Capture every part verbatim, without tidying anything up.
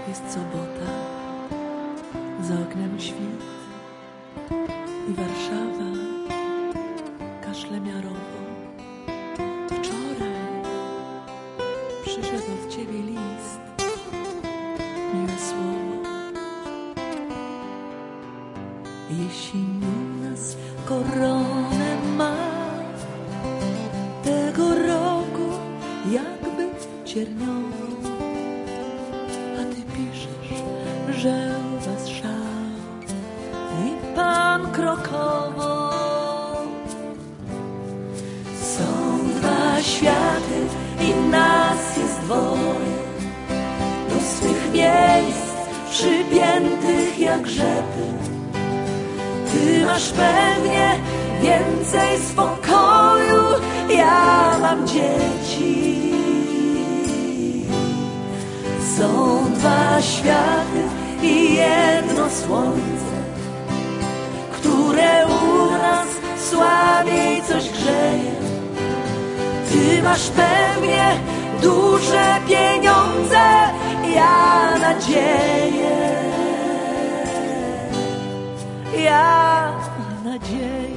Jest sobota, za oknem świt i Warszawa kaszle miarowo. Wczoraj przyszedł od ciebie list, miłe słowo. Jesień u nas koronę ma, tego roku jakby cierniowo. Że u was szał i pan krokowo. Są dwa światy i nas jest dwoje, do swych miejsc przypiętych jak rzepy. Ty masz pewnie więcej spokoju, ja mam dzieci. Są dwa światy i jedno słońce, które u nas słabiej coś grzeje. Ty masz pewnie duże pieniądze, ja nadzieję. Ja nadzieję.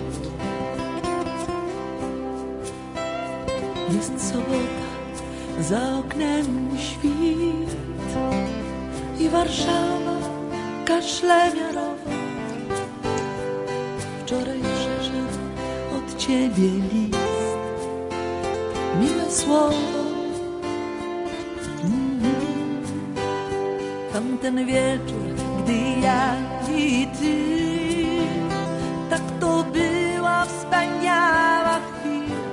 Jest sobota, za oknem świt i Warszawa kaszle miarowo. Wczoraj przyszedł od ciebie list, miłe słowo. Mm-hmm. Tamten wieczór, gdy ja i ty, tak to była wspaniała chwila.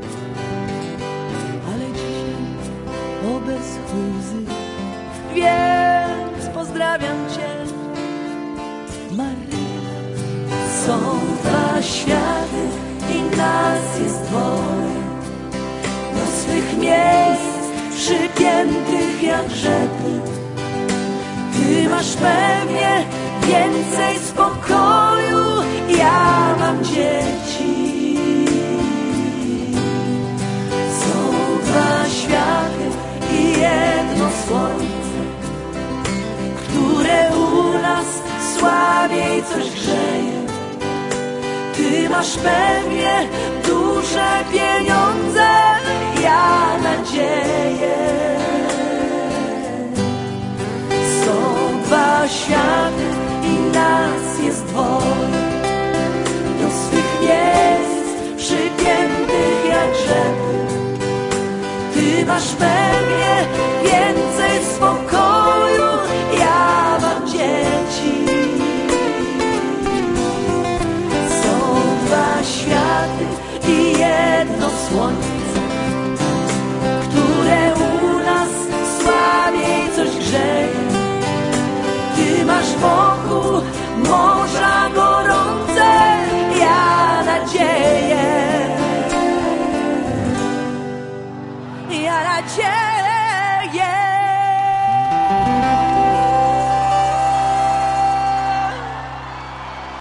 Ale dzisiaj obeschły łzy, więc pozdrawiam cię, Maryja. Są dwa światy i nas jest dwoje, do swych miejsc przypiętych jak rzepy. Ty masz pewnie więcej spokoju, ja mam dzieci. Są dwa światy i jedno słońce, które u nas słabiej coś grzeje. Ty masz pewnie duże pieniądze, ja nadzieję. Są dwa światy i nas jest dwoje, do swych miejsc przypiętych jak rzepy. Ty masz pewnie więcej spokoju, ja mam dzieci. Są dwa światy i jedno słońce, które u nas słabiej coś grzeje. Ty masz wokół morza gorące, ja nadzieję. Ja nadzieję.